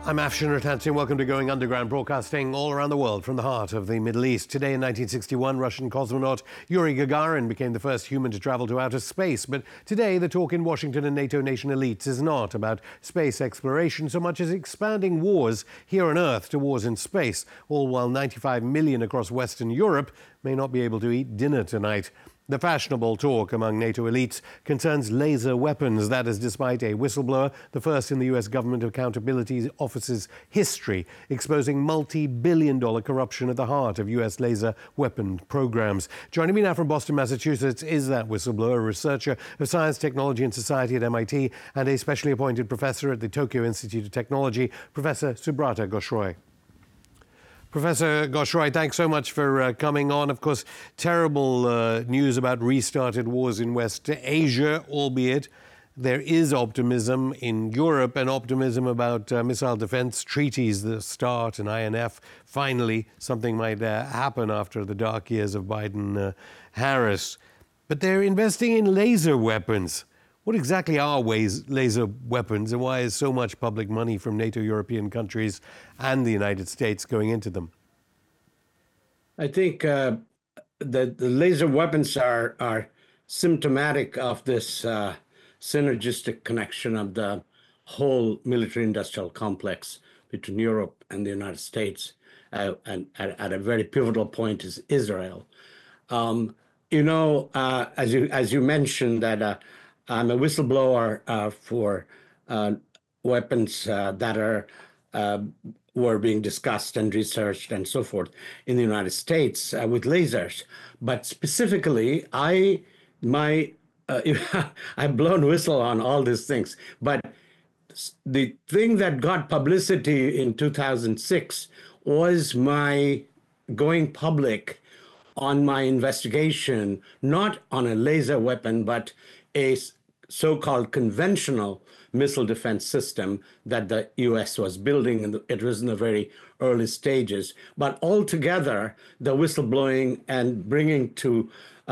I'm Afshin Rattansi. Welcome to Going Underground, broadcasting all around the world from the heart of the Middle East. Today in 1961, Russian cosmonaut Yuri Gagarin became the first human to travel to outer space. But today, the talk in Washington and NATO nation elites is not about space exploration so much as expanding wars here on Earth to wars in space, all while 95 million across Western Europe may not be able to eat dinner tonight. The fashionable talk among NATO elites concerns laser weapons. That is despite a whistleblower, the first in the U.S. Government Accountability Office's history, exposing multi-billion-dollar corruption at the heart of U.S. laser weapon programs. Joining me now from Boston, Massachusetts, is that whistleblower, a researcher of science, technology and society at MIT, and a specially appointed professor at the Tokyo Institute of Technology, Professor Subrata Ghosh. Professor Ghosh, thanks so much for coming on. Of course, terrible news about restarted wars in West Asia, albeit there is optimism in Europe and optimism about missile defense treaties, the START and INF. Finally, something might happen after the dark years of Biden-Harris. But they're investing in laser weapons. What exactly are laser weapons, and why is so much public money from NATO European countries and the United States going into them? I think the laser weapons are symptomatic of this synergistic connection of the whole military-industrial complex between Europe and the United States, and at a very pivotal point is Israel. As you mentioned, that I'm a whistleblower for weapons that were being discussed and researched and so forth in the United States with lasers. But specifically, I've blown whistle on all these things. But the thing that got publicity in 2006 was my going public on my investigation, not on a laser weapon, but a so-called conventional missile defense system that the U.S. was building, and it was in the very early stages. But altogether, the whistleblowing and bringing to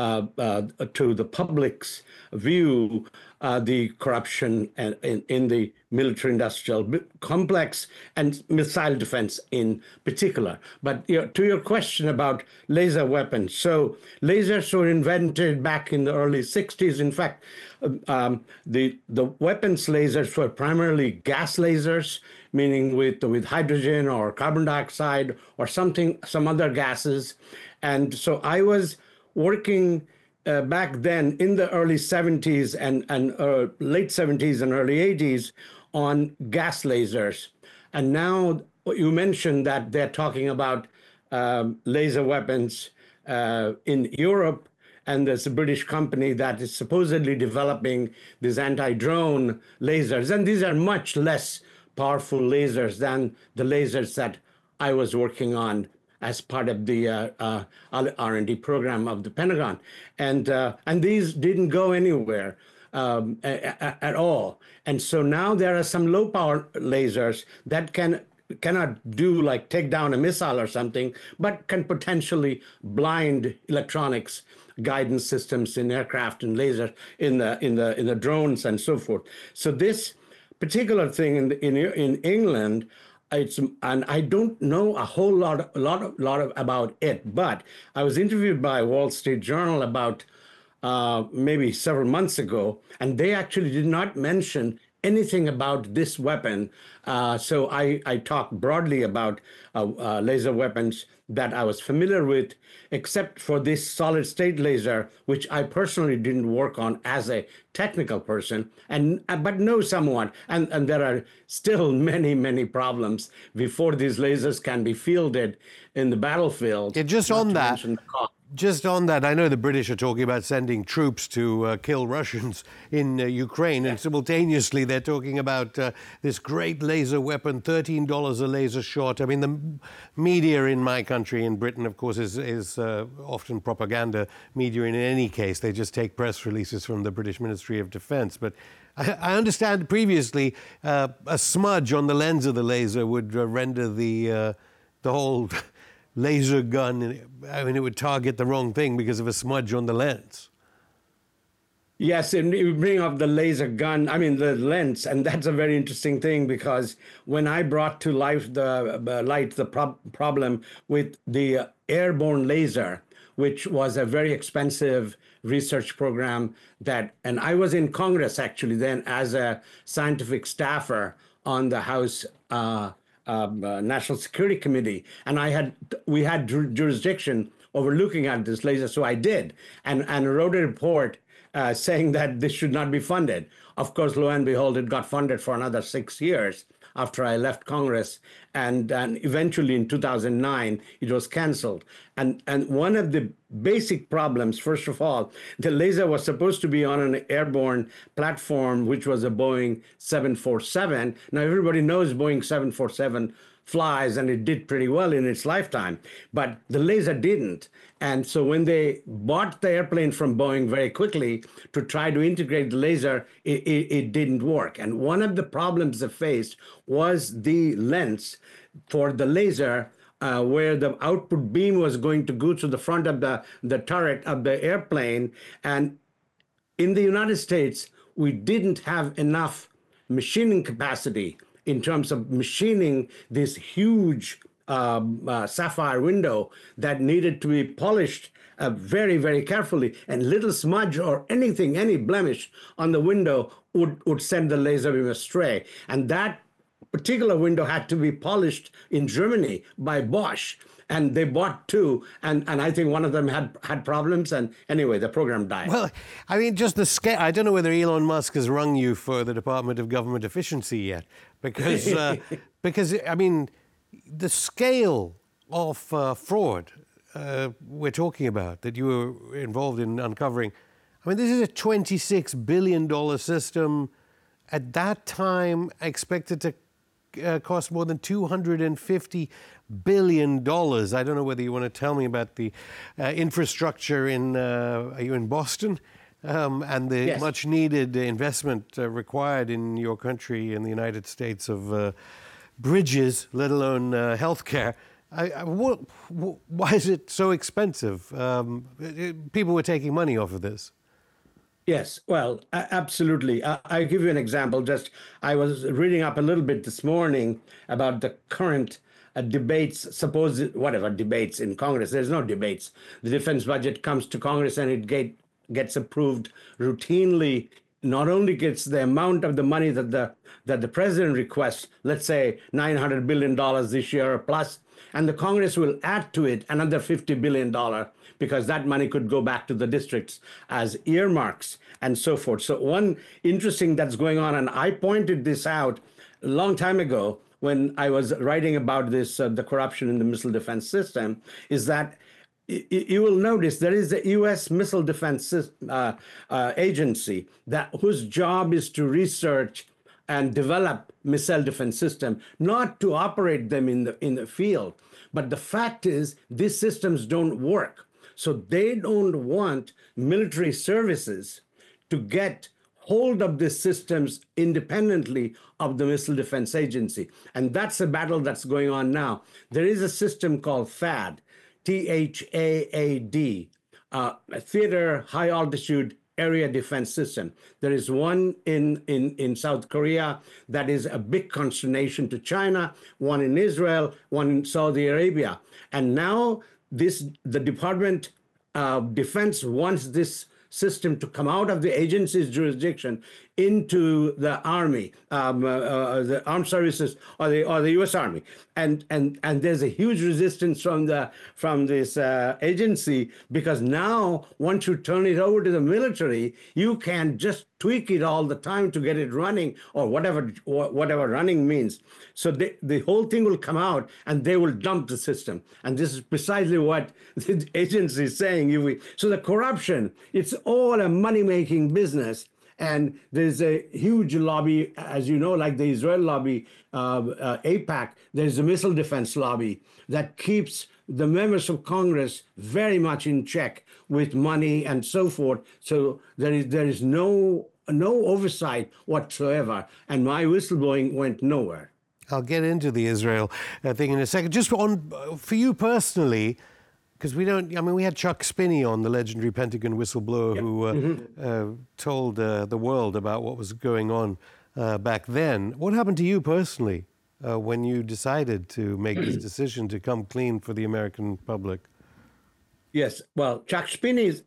the public's view the corruption in the military-industrial complex and missile defense in particular. But to your question about laser weapons, so lasers were invented back in the early 60s. In fact, the weapons lasers were primarily gas lasers, meaning with hydrogen or carbon dioxide or some other gases. And so I was working back then in the early 70s and late 70s and early 80s on gas lasers. And now you mentioned that they're talking about laser weapons in Europe, and there's a British company that is supposedly developing these anti-drone lasers. And these are much less powerful lasers than the lasers that I was working on as part of the R&D program of the Pentagon. And these didn't go anywhere at all. And so now there are some low power lasers that cannot do, like, take down a missile or something, but can potentially blind electronics guidance systems in aircraft and laser in the drones and so forth. So this particular thing in England, and I don't know a whole lot about it, but I was interviewed by Wall Street Journal about maybe several months ago, and they actually did not mention anything about this weapon. So I talked broadly about laser weapons that I was familiar with, except for this solid state laser, which I personally didn't work on as a technical person, but know somewhat. And there are still many problems before these lasers can be fielded in the battlefield. Yeah, just on that, I know the British are talking about sending troops to kill Russians in Ukraine, and simultaneously they're talking about this great laser weapon, $13 a laser shot. I mean, the media in my country, in Britain, of course, is often propaganda media in any case. They just take press releases from the British Ministry of Defence. But I understand previously a smudge on the lens of the laser would render the whole laser gun, I mean, it would target the wrong thing because of a smudge on the lens. Yes, and you bring up the laser gun, I mean the lens, and that's a very interesting thing because when I brought to life the problem with the airborne laser, which was a very expensive research program and I was in Congress actually then as a scientific staffer on the House National Security Committee, and we had jurisdiction over looking at this laser, so I did, and wrote a report saying that this should not be funded. Of course, lo and behold, it got funded for another 6 years after I left Congress, and eventually in 2009 it was canceled. And one of the basic problems, first of all, the laser was supposed to be on an airborne platform, which was a Boeing 747. Now everybody knows Boeing 747 flies, and it did pretty well in its lifetime, but the laser didn't. And so when they bought the airplane from Boeing very quickly to try to integrate the laser, it didn't work. And one of the problems they faced was the lens for the laser, where the output beam was going to go to the front of the turret of the airplane. And in the United States, we didn't have enough machining capacity in terms of machining this huge sapphire window that needed to be polished very, very carefully. And little smudge or anything, any blemish on the window would send the laser beam astray. And that particular window had to be polished in Germany by Bosch. And they bought two, and I think one of them had problems, and anyway, the program died. Well, I mean, just the scale. I don't know whether Elon Musk has rung you for the Department of Government Efficiency yet, because I mean, the scale of fraud we're talking about that you were involved in uncovering. I mean, this is a $26 billion system. At that time, expected to cost more than $250 billion. I don't know whether you want to tell me about the infrastructure are you in Boston? And the Yes. much needed investment required in your country, in the United States, of bridges, let alone healthcare. Why is it so expensive? People were taking money off of this. Yes, well, absolutely. I'll give you an example. I was reading up a little bit this morning about the current debates, debates in Congress. There's no debates. The defense budget comes to Congress and it gets approved routinely. Not only gets the amount of the money that the president requests, let's say $900 billion this year plus, and the Congress will add to it another $50 billion because that money could go back to the districts as earmarks and so forth. So one interesting that's going on, and I pointed this out a long time ago when I was writing about this, the corruption in the missile defense system, is that you will notice there is a U.S. Missile Defense Agency whose job is to research and develop missile defense system, not to operate them in the field. But the fact is, these systems don't work. So they don't want military services to get hold of these systems independently of the Missile Defense Agency. And that's a battle that's going on now. There is a system called THAAD, THAAD, a Theater High Altitude Area Defense System. There is one in South Korea that is a big consternation to China, one in Israel, one in Saudi Arabia. And now the Department of Defense wants this system to come out of the agency's jurisdiction into the Army, the armed services, or the U.S. Army, and there's a huge resistance from this agency, because now once you turn it over to the military, you can just tweak it all the time to get it running, or whatever running means. So the whole thing will come out, and they will dump the system. And this is precisely what the agency is saying. So the corruption, it's all a money-making business. And there's a huge lobby, as you know, like the Israel lobby, AIPAC, there's a missile defense lobby that keeps the members of Congress very much in check with money and so forth. So there is no oversight whatsoever. And my whistleblowing went nowhere. I'll get into the Israel thing in a second. Just for you personally, Because we don't, I mean, we had Chuck Spinney on, the legendary Pentagon whistleblower who told the world about what was going on back then. What happened to you personally when you decided to make this decision to come clean for the American public? Yes, well, Chuck Spinney,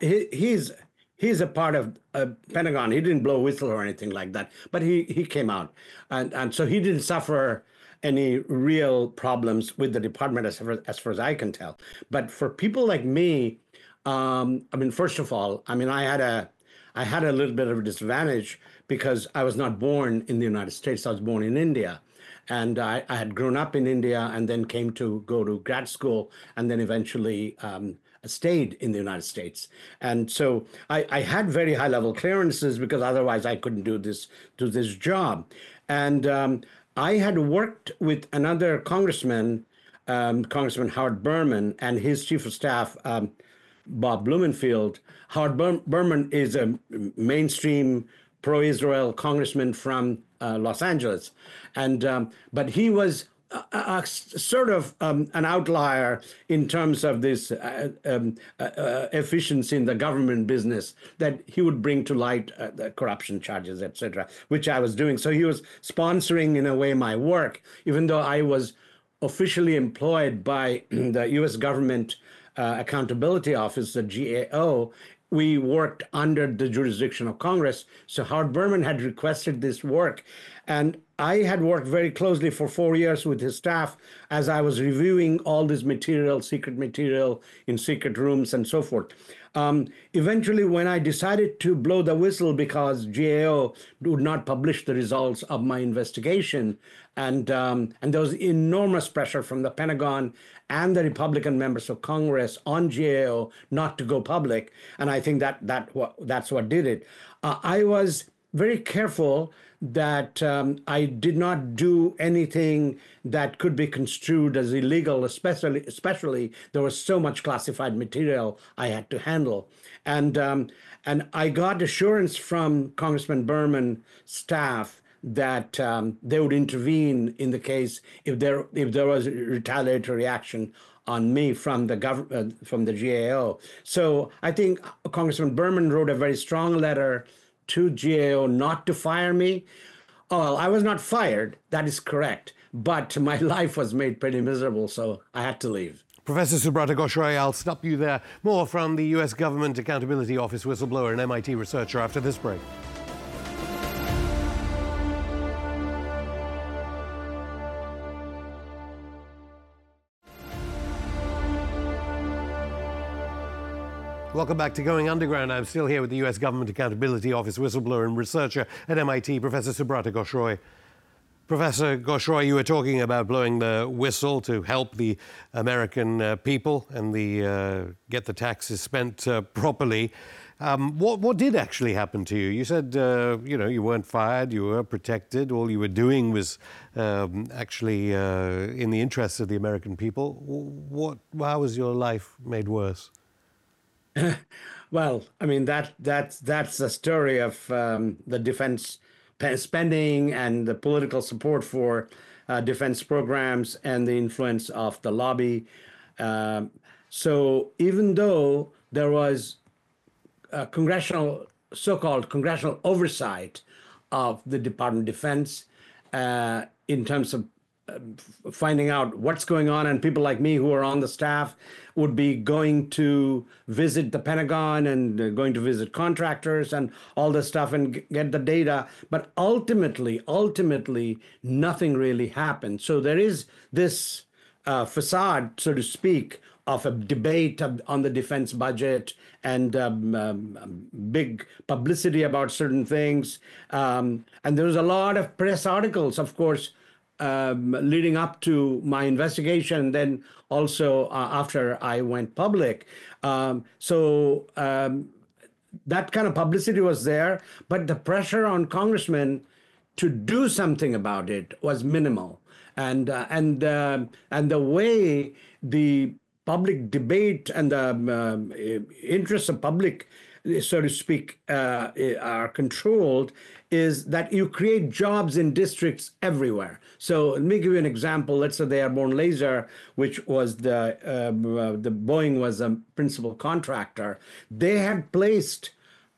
he's a part of Pentagon. He didn't blow a whistle or anything like that, but he came out. And so he didn't suffer any real problems with the department as far as I can tell. But for people like me, I mean, first of all, I mean, I had a little bit of a disadvantage because I was not born in the United States. I was born in India. And I had grown up in India and then came to go to grad school and then eventually stayed in the United States. And so I had very high level clearances because otherwise I couldn't do this job. And I had worked with another congressman, Congressman Howard Berman, and his chief of staff, Bob Blumenfield. Howard Berman is a mainstream pro-Israel congressman from Los Angeles, and but he was sort of an outlier in terms of this efficiency in the government business, that he would bring to light the corruption charges, etc., which I was doing. So he was sponsoring, in a way, my work, even though I was officially employed by the U.S. Government Accountability Office, the GAO. We worked under the jurisdiction of Congress. So Howard Berman had requested this work. And I had worked very closely for 4 years with his staff as I was reviewing all this material, secret material in secret rooms and so forth. Eventually, when I decided to blow the whistle because GAO would not publish the results of my investigation, and there was enormous pressure from the Pentagon and the Republican members of Congress on GAO not to go public, and I think that's what did it. I was very careful that I did not do anything that could be construed as illegal, especially there was so much classified material I had to handle. And I got assurance from Congressman Berman's staff that they would intervene in the case if there was retaliatory action on me from the from the GAO. So I think Congressman Berman wrote a very strong letter to GAO not to fire me. Oh, well, I was not fired, that is correct, but my life was made pretty miserable, so I had to leave. Professor Subrata Ghosh Roy, I'll stop you there. More from the US Government Accountability Office whistleblower and MIT researcher after this break. Welcome back to Going Underground. I'm still here with the US Government Accountability Office whistleblower and researcher at MIT, Professor Subrata Ghosh Roy. Professor Ghosh Roy, you were talking about blowing the whistle to help the American people and get the taxes spent properly. What did actually happen to you? You said, you weren't fired, you were protected. All you were doing was actually in the interests of the American people. How was your life made worse? Well, I mean, that's the story of the defense spending and the political support for defense programs and the influence of the lobby. So even though there was so-called congressional oversight of the Department of Defense in terms of finding out what's going on, and people like me who are on the staff would be going to visit the Pentagon and going to visit contractors and all this stuff and get the data. But ultimately, nothing really happened. So there is this facade, so to speak, of a debate on the defense budget and big publicity about certain things. And there was a lot of press articles, of course, leading up to my investigation, then also after I went public. So that kind of publicity was there, but the pressure on congressmen to do something about it was minimal. And the way the public debate and the interests of public so to speak, are controlled, is that you create jobs in districts everywhere. So let me give you an example. Let's say the Airborne Laser, which was the Boeing was a principal contractor. They had placed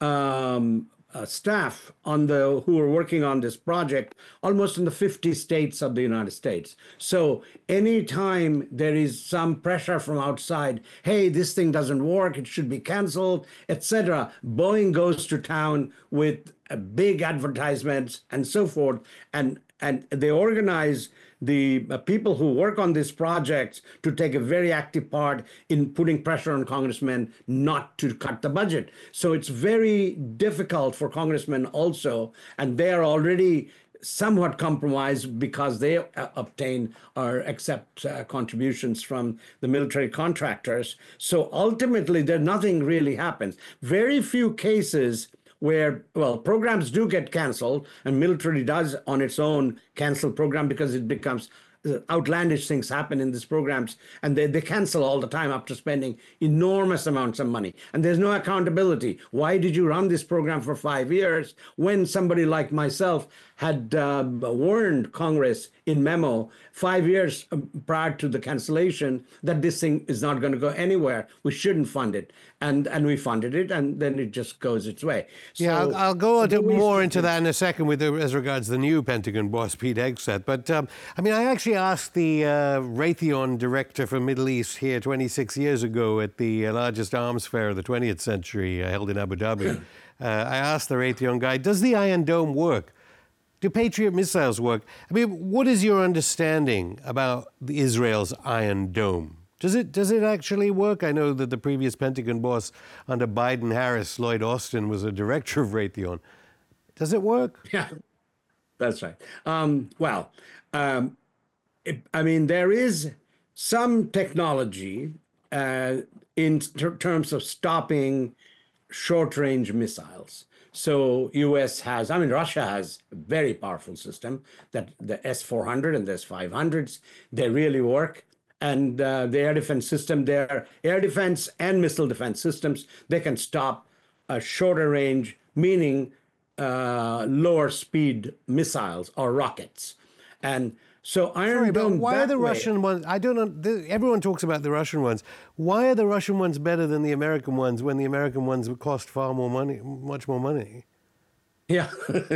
staff who were working on this project almost in the 50 states of the United States. So anytime there is some pressure from outside, hey, this thing doesn't work, it should be canceled, etc., Boeing goes to town with big advertisements and so forth, and they organize the people who work on these projects to take a very active part in putting pressure on congressmen not to cut the budget. So it's very difficult for congressmen also, and they are already somewhat compromised because they obtain or accept contributions from the military contractors. So ultimately, nothing really happens. Very few cases where, well, programs do get canceled, and military does on its own cancel program because it becomes outlandish things happen in these programs, and they cancel all the time after spending enormous amounts of money. And there's no accountability. Why did you run this program for 5 years when somebody like myself had warned Congress in memo 5 years prior to the cancellation that this thing is not going to go anywhere? We shouldn't fund it. And we funded it, and then it just goes its way. Yeah, So, I'll go more into that in a second as regards the new Pentagon boss, Pete Hegseth. But, I mean, I actually asked the Raytheon director for Middle East here 26 years ago at the largest arms fair of the 20th century held in Abu Dhabi. I asked the Raytheon guy, does the Iron Dome work? Do Patriot missiles work? I mean, what is your understanding about Israel's Iron Dome? Does it actually work? I know that the previous Pentagon boss under Biden-Harris, Lloyd Austin, was a director of Raytheon. Does it work? Yeah, that's right. I mean, there is some technology in terms of stopping short-range missiles. So U.S. has, I mean, Russia has a very powerful system, that the S-400 and the S-500s, they really work. And the air defense system, their air defense and missile defense systems, they can stop a shorter range, meaning lower speed missiles or rockets. And so Iron Dome. Why are the Russian ones? I don't know. Everyone talks about the Russian ones. Why are the Russian ones better than the American ones when the American ones would cost far more money, much more money? Yeah,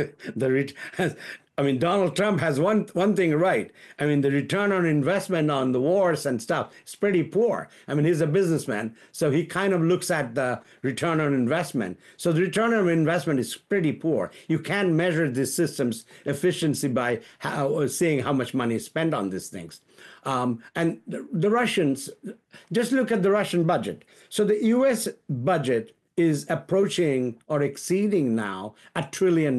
I mean, Donald Trump has one thing right. I mean, the return on investment on the wars and stuff is pretty poor. I mean, he's a businessman, so he kind of looks at the return on investment. So the return on investment is pretty poor. You can't measure these systems' efficiency by seeing how much money is spent on these things. And the Russians, just look at the Russian budget. So the U.S. budget is approaching or exceeding now $1 trillion.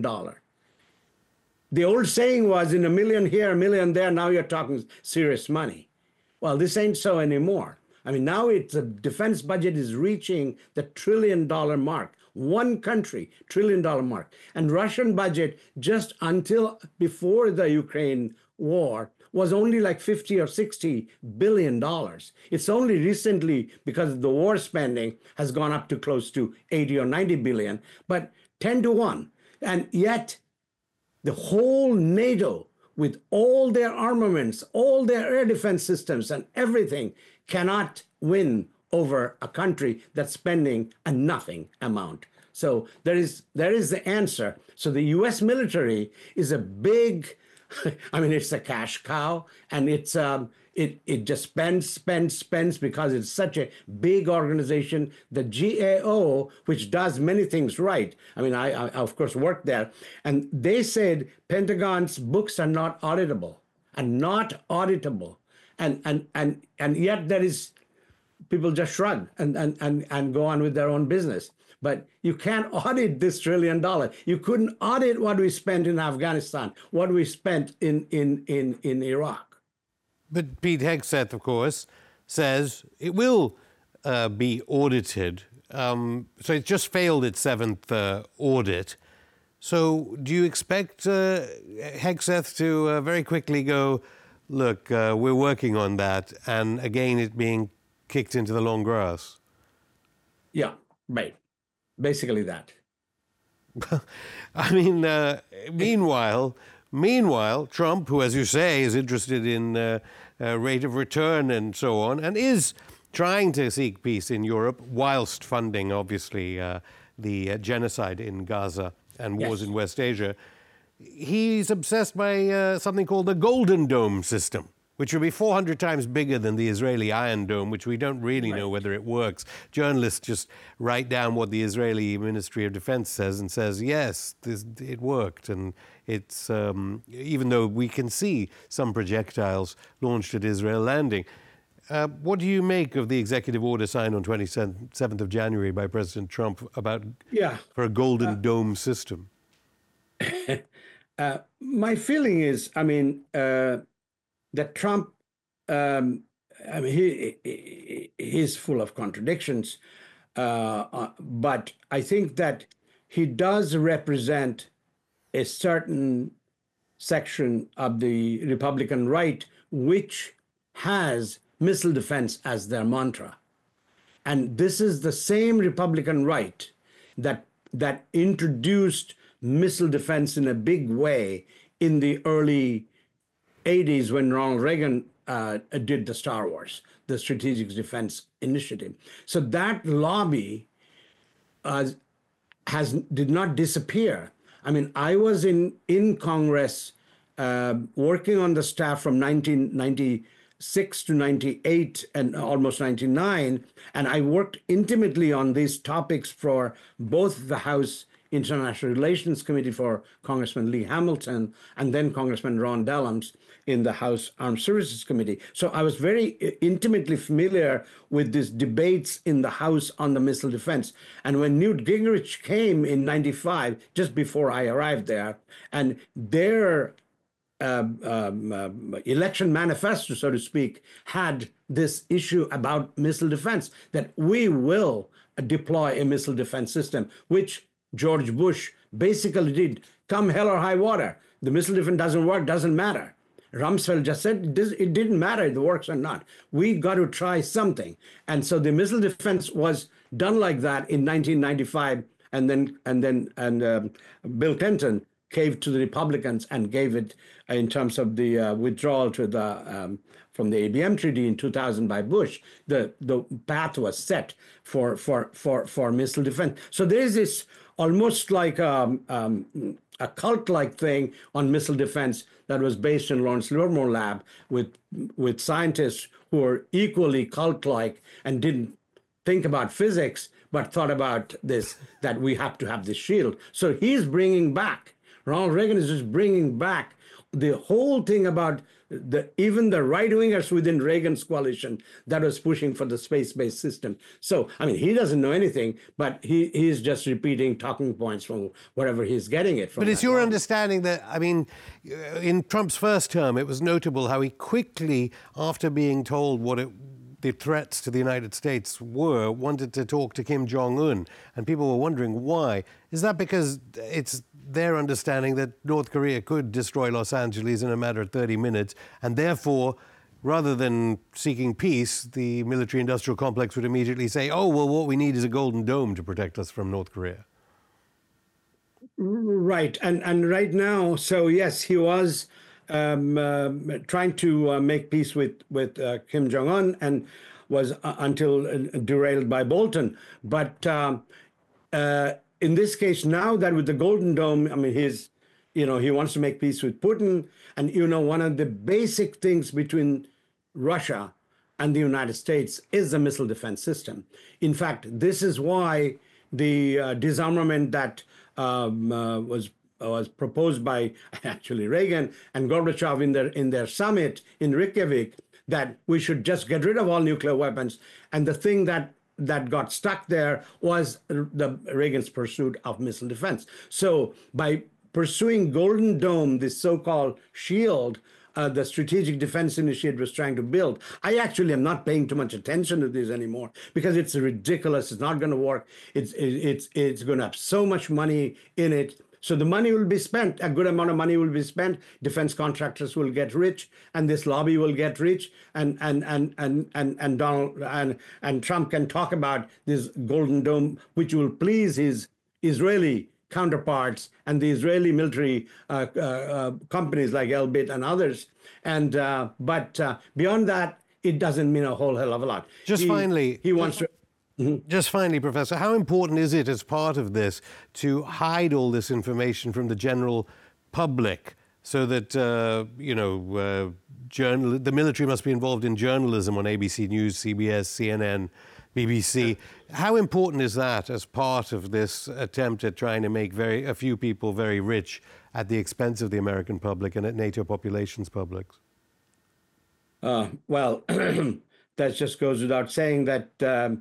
The old saying was, in a million here, a million there, now you're talking serious money. Well, this ain't so anymore. I mean, now the defense budget is reaching the $1 trillion mark. One country, $1 trillion mark. And Russian budget, just until before the Ukraine war, was only like 50 or 60 billion dollars. It's only recently, because of the war spending, has gone up to close to 80 or 90 billion, but 10 to 1. And yet, the whole NATO, with all their armaments, all their air defense systems and everything, cannot win over a country that's spending a nothing amount. So there is the answer. So the US military is a big, I mean, it's a cash cow, and it's it just spends because it's such a big organization. The GAO, which does many things right. I mean, I of course worked there, and they said Pentagon's books are not auditable, and yet there is people just shrug and go on with their own business. But you can't audit this $1 trillion. You couldn't audit what we spent in Afghanistan, what we spent in Iraq. But Pete Hegseth, of course, says it will be audited. So it just failed its seventh audit. So do you expect Hegseth to very quickly go, look, we're working on that, and again it being kicked into the long grass? Yeah, right. Basically that. I mean, meanwhile, Trump, who, as you say, is interested in rate of return and so on, and is trying to seek peace in Europe, whilst funding, obviously, the genocide in Gaza and wars Yes. in West Asia, he's obsessed by something called the Golden Dome system, which would be 400 times bigger than the Israeli Iron Dome, which we don't really know whether it works. Journalists just write down what the Israeli Ministry of Defense says and says, yes, it worked. And it's, even though we can see some projectiles launched at Israel landing. What do you make of the executive order signed on 27th of January by President Trump for a Golden Dome system? My feeling is, I mean, that Trump, I mean, he's full of contradictions, but I think that he does represent a certain section of the Republican right, which has missile defense as their mantra. And this is the same Republican right that introduced missile defense in a big way in the early 80s when Ronald Reagan did the Star Wars, the Strategic Defense Initiative. So that lobby did not disappear. I mean, I was in Congress working on the staff from 1996 to 98 and almost 99, and I worked intimately on these topics for both the House International Relations Committee for Congressman Lee Hamilton and then Congressman Ron Dellums in the House Armed Services Committee. So I was very intimately familiar with these debates in the House on the missile defense. And when Newt Gingrich came in 95, just before I arrived there, and their election manifesto, so to speak, had this issue about missile defense, that we will deploy a missile defense system, which George Bush basically did. Come hell or high water, the missile defense doesn't work, doesn't matter. Rumsfeld just said it didn't matter if it works or not. We got to try something. And so the missile defense was done like that in 1995, and then Bill Clinton caved to the Republicans and gave it in terms of the withdrawal to the from the ABM treaty in 2000 by Bush. The path was set for missile defense. So there is this almost like a cult-like thing on missile defense that was based in Lawrence Livermore Lab with scientists who are equally cult-like and didn't think about physics, but thought about this, that we have to have this shield. So he's bringing back, Ronald Reagan is just bringing back the whole thing about even the right-wingers within Reagan's coalition that was pushing for the space-based system. So, I mean, he doesn't know anything, but he's just repeating talking points from wherever he's getting it from. But it's your understanding that, I mean, in Trump's first term, it was notable how he quickly, after being told what the threats to the United States were, wanted to talk to Kim Jong-un, and people were wondering why. Is that because it's their understanding that North Korea could destroy Los Angeles in a matter of 30 minutes, and therefore, rather than seeking peace, the military-industrial complex would immediately say, oh, well, what we need is a Golden Dome to protect us from North Korea? Right. And right now, so yes, he was trying to make peace with Kim Jong-un, and was until derailed by Bolton. But in this case, now that with the Golden Dome, I mean, he wants to make peace with Putin. And, one of the basic things between Russia and the United States is the missile defense system. In fact, this is why the disarmament that was proposed by actually Reagan and Gorbachev in their summit in Reykjavik, that we should just get rid of all nuclear weapons. And the thing that got stuck there was Reagan's pursuit of missile defense. So by pursuing Golden Dome, this so-called shield, the Strategic Defense Initiative was trying to build. I actually am not paying too much attention to this anymore because it's ridiculous. It's not going to work. It's going to have so much money in it. So the money will be spent, a good amount of money will be spent, defense contractors will get rich, and this lobby will get rich, and Donald and Trump can talk about this Golden Dome, which will please his Israeli counterparts and the Israeli military companies like Elbit and others. But beyond that, it doesn't mean a whole hell of a lot. Finally, he wants to. Just finally, Professor, how important is it as part of this to hide all this information from the general public so that, the military must be involved in journalism on ABC News, CBS, CNN, BBC. How important is that as part of this attempt at trying to make a few people very rich at the expense of the American public and at NATO populations' publics? Well, that just goes without saying that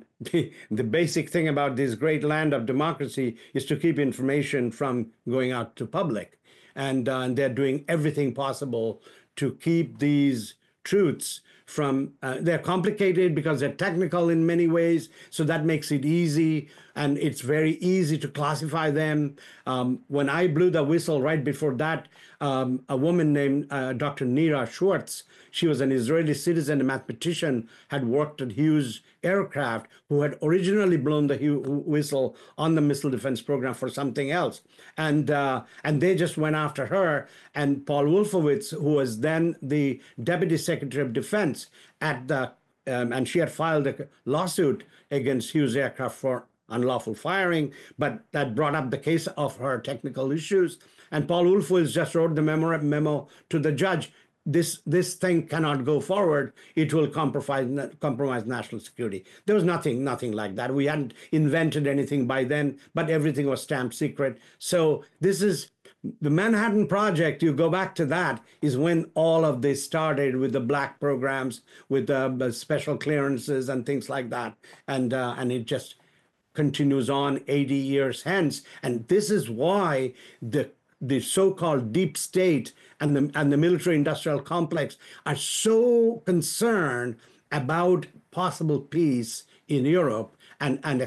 the basic thing about this great land of democracy is to keep information from going out to public. And they're doing everything possible to keep these truths from, they're complicated because they're technical in many ways, so that makes it easy, and it's very easy to classify them. When I blew the whistle right before that, a woman named Dr. Nira Schwartz, she was an Israeli citizen, a mathematician, had worked at Hughes Aircraft, who had originally blown the whistle on the missile defense program for something else. And they just went after her. And Paul Wolfowitz, who was then the Deputy Secretary of Defense at and she had filed a lawsuit against Hughes Aircraft for unlawful firing, but that brought up the case of her technical issues. And Paul Wolfowitz just wrote the memo to the judge. This thing cannot go forward. It will compromise national security. There was nothing like that. We hadn't invented anything by then, but everything was stamped secret. So this is the Manhattan Project. You go back to that, is when all of this started with the black programs, with the special clearances and things like that. And it just continues on 80 years hence. And this is why the so-called deep state and the military-industrial complex are so concerned about possible peace in Europe. And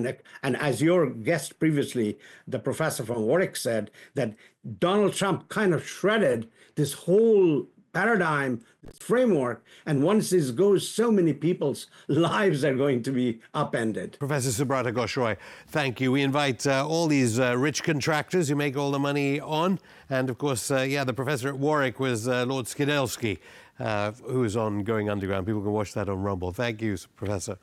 as your guest previously, the professor from Warwick, said, that Donald Trump kind of shredded this whole paradigm, this framework, and once this goes, so many people's lives are going to be upended. Professor Subrata Ghosh Roy, thank you. We invite all these rich contractors who make all the money on, and of course, the professor at Warwick was Lord Skidelsky, who is on Going Underground. People can watch that on Rumble. Thank you, Professor.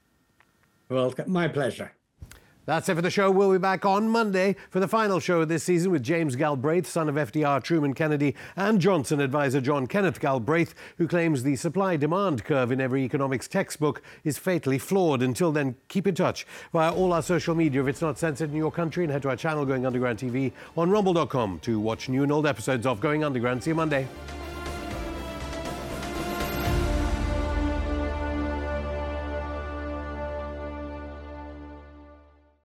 Well, my pleasure. That's it for the show. We'll be back on Monday for the final show of this season with James Galbraith, son of FDR, Truman Kennedy, and Johnson advisor John Kenneth Galbraith, who claims the supply-demand curve in every economics textbook is fatally flawed. Until then, keep in touch via all our social media if it's not censored in your country, and head to our channel, Going Underground TV, on rumble.com to watch new and old episodes of Going Underground. See you Monday.